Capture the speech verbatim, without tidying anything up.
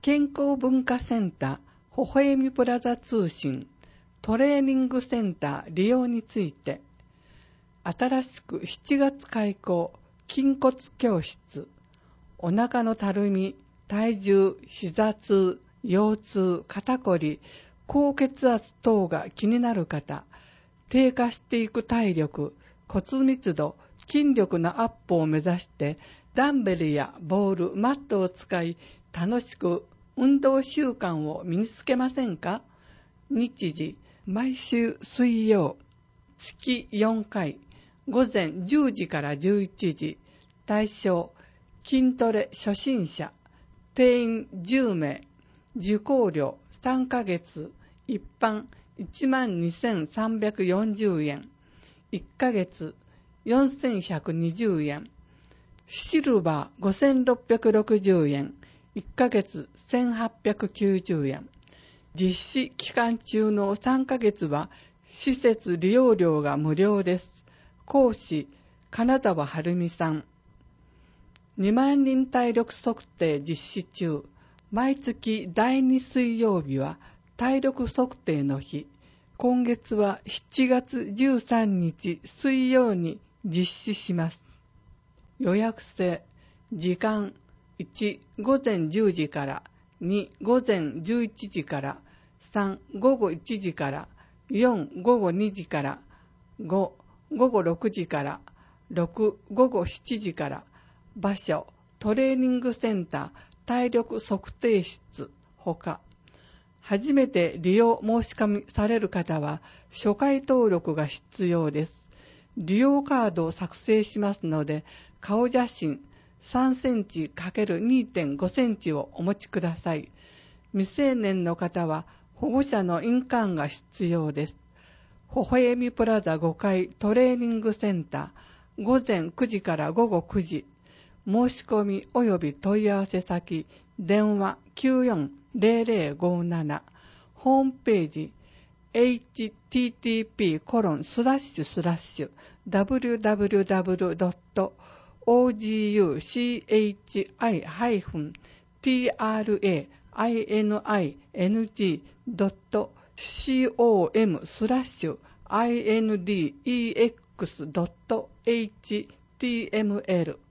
健康文化センター、微笑みプラザ通信、トレーニングセンター利用について、新しくしちがつ開校、筋骨教室、お腹のたるみ、体重、膝痛、腰痛、肩こり、高血圧等が気になる方、低下していく体力、骨密度、筋力のアップを目指して、ダンベルやボール、マットを使い、楽しく運動習慣を身につけませんか？日時、毎週水曜、月よんかい、午前じゅうじからじゅういちじ、対象、筋トレ初心者、定員じゅうめい、受講料さんかげつ、一般いちまんにせんさんびゃくよんじゅうえん、いっかげつよんせんひゃくにじゅうえん、シルバーごせんろっぴゃくろくじゅうえん、いっかげつせんはっぴゃくきゅうじゅうえん。実施期間中のさんかげつは施設利用料が無料です。講師、金沢晴美さん。にまんにん体力測定実施中。毎月だいに水曜日は体力測定の日。今月はしちがつじゅうさんにち水曜に実施します。予約制。時間いち、午前じゅうじから、に、午前じゅういちじから、さん、午後いちじから、よん、午後にじから、ご、午後ろくじから、ろく、午後しちじから。場所、トレーニングセンター体力測定室ほか。初めて利用申し込みされる方は初回登録が必要です。利用カードを作成しますので、顔写真さんセンチ ×にてんご センチをお持ちください。未成年の方は保護者の印鑑が必要です。微笑みプラザごかいトレーニングセンター、午前くじから午後くじ。申し込み及び問い合わせ先、電話 きゅうよんゼロゼロごなな、ホームページ エイチティーティーピーコロンスラッシュスラッシュダブリューダブリューダブリュードットオージーユーシーエイチアイハイフンティーアールエーアイエヌアイエヌジードットシーオーエムスラッシュアイエヌディーイーエックスドットエイチティーエムエル